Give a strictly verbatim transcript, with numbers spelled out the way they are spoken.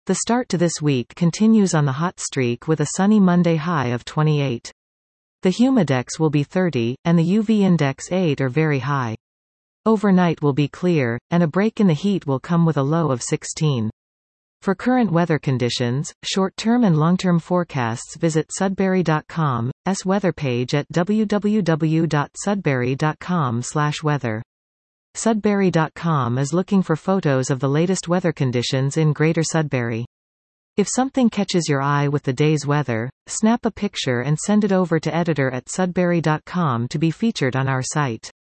The start to this week continues on the hot streak with a sunny Monday high of twenty-eight. The humidex will be thirty, and the U V index eight or very high. Overnight will be clear, and a break in the heat will come with a low of sixteen. For current weather conditions, short-term and long-term forecasts, visit Sudbury dot com's weather page at w w w dot sudbury dot com slash weather. Sudbury dot com is looking for photos of the latest weather conditions in Greater Sudbury. If something catches your eye with the day's weather, snap a picture and send it over to editor at sudbury dot com to be featured on our site.